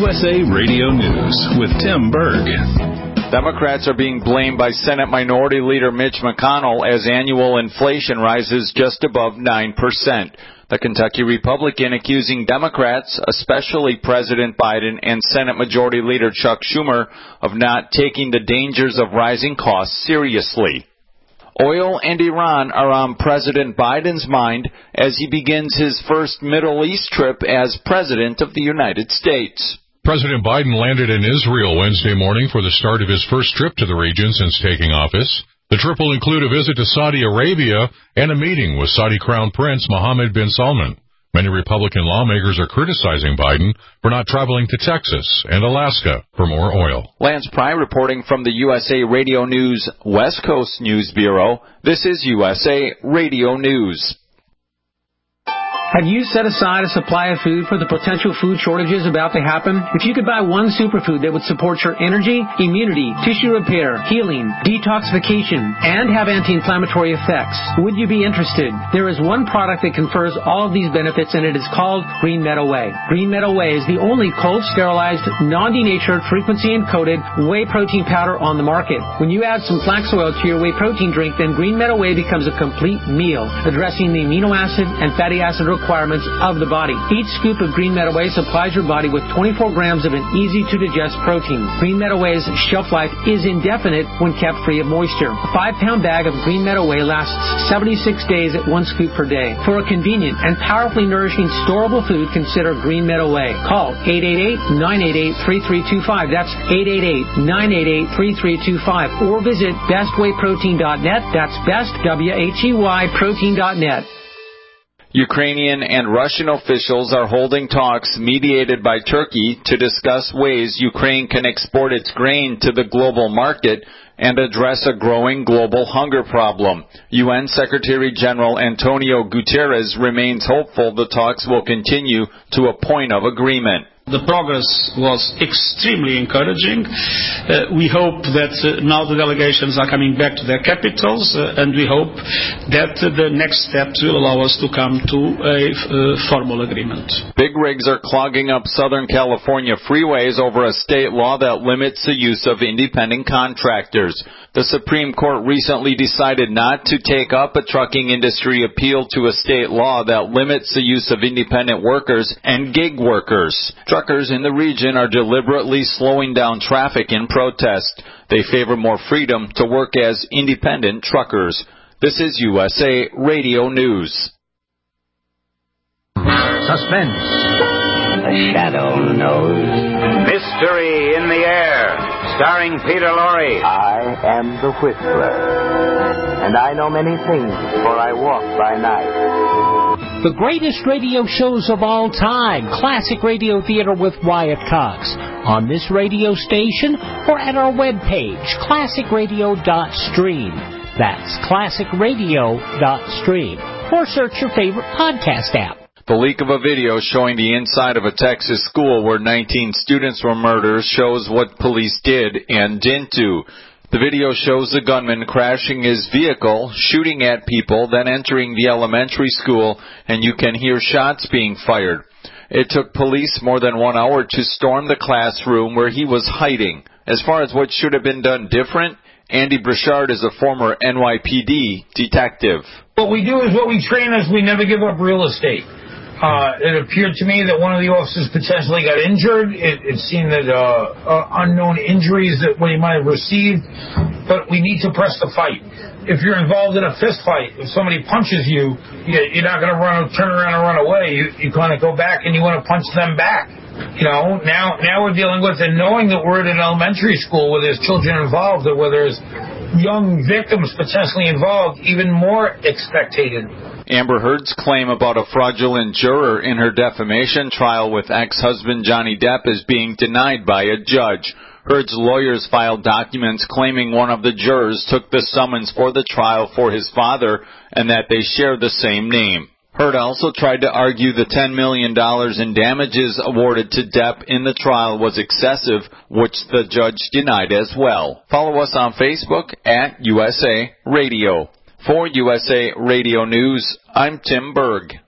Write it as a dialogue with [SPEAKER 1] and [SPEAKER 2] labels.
[SPEAKER 1] USA Radio News with Tim Berg.
[SPEAKER 2] Democrats are being blamed by Senate Minority Leader Mitch McConnell as annual inflation rises just above 9%. The Kentucky Republican accusing Democrats, especially President Biden and Senate Majority Leader Chuck Schumer, of not taking the dangers of rising costs seriously. Oil and Iran are on President Biden's mind as he begins his first Middle East trip as President of the United States.
[SPEAKER 3] President Biden landed in Israel Wednesday morning for the start of his first trip to the region since taking office. The trip will include a visit to Saudi Arabia and a meeting with Saudi Crown Prince Mohammed bin Salman. Many Republican lawmakers are criticizing Biden for not traveling to Texas and Alaska for more oil.
[SPEAKER 2] Lance Pry reporting from the USA Radio News West Coast News Bureau. This is USA Radio News.
[SPEAKER 4] Have you set aside a supply of food for the potential food shortages about to happen? If you could buy one superfood that would support your energy, immunity, tissue repair, healing, detoxification, and have anti-inflammatory effects, would you be interested? There is one product that confers all of these benefits, and it is called Green Meadow Whey. Green Meadow Whey is the only cold, sterilized, non-denatured, frequency-encoded whey protein powder on the market. When you add some flax oil to your whey protein drink, then Green Meadow Whey becomes a complete meal, addressing the amino acid and fatty acid requirements of the body. Each scoop of Green Meadow Whey supplies your body with 24 grams of an easy-to-digest protein. Green Meadow Whey's shelf life is indefinite when kept free of moisture. A 5-pound bag of Green Meadow Whey lasts 76 days at 1 scoop per day. For a convenient and powerfully nourishing storable food, consider Green Meadow Whey. Call 888-988-3325. That's 888-988-3325. Or visit bestwheyprotein.net. That's best, W-H-E-Y, protein.net.
[SPEAKER 2] Ukrainian and Russian officials are holding talks mediated by Turkey to discuss ways Ukraine can export its grain to the global market and address a growing global hunger problem. UN Secretary General Antonio Guterres remains hopeful the talks will continue to a point of agreement.
[SPEAKER 5] The progress was extremely encouraging. We hope that now the delegations are coming back to their capitals, and we hope that the next steps will allow us to come to a formal agreement.
[SPEAKER 2] Big rigs are clogging up Southern California freeways over a state law that limits the use of independent contractors. The Supreme Court recently decided not to take up a trucking industry appeal to a state law that limits the use of independent workers and gig workers. Truckers in the region are deliberately slowing down traffic in protest. They favor more freedom to work as independent truckers. This is USA Radio News.
[SPEAKER 6] Suspense. The shadow knows.
[SPEAKER 7] Mystery in the air, starring Peter Lorre.
[SPEAKER 6] I am the Whistler, and I know many things, for I walk by night.
[SPEAKER 8] The greatest radio shows of all time, Classic Radio Theater with Wyatt Cox, on this radio station or at our webpage, classicradio.stream. That's classicradio.stream. Or search your favorite podcast app.
[SPEAKER 2] The leak of a video showing the inside of a Texas school where 19 students were murdered shows what police did and didn't do. The video shows the gunman crashing his vehicle, shooting at people, then entering the elementary school, and you can hear shots being fired. It took police more than 1 hour to storm the classroom where he was hiding. As far as what should have been done different, Andy Brichard is a former NYPD detective.
[SPEAKER 9] What we do is what we train as we never give up real estate. It appeared to me that one of the officers potentially got injured. It seemed that unknown injuries that he might have received. But we need to press the fight. If you're involved in a fist fight, if somebody punches you, you're not going to turn around and run away. You kind of go back and you want to punch them back. You know, now we're dealing with it, knowing that we're at an elementary school where there's children involved or where there's young victims potentially involved, even more expectated.
[SPEAKER 2] Amber Heard's claim about a fraudulent juror in her defamation trial with ex-husband Johnny Depp is being denied by a judge. Heard's lawyers filed documents claiming one of the jurors took the summons for the trial for his father and that they share the same name. Heard also tried to argue the $10 million in damages awarded to Depp in the trial was excessive, which the judge denied as well. Follow us on Facebook at USA Radio. For USA Radio News, I'm Tim Berg.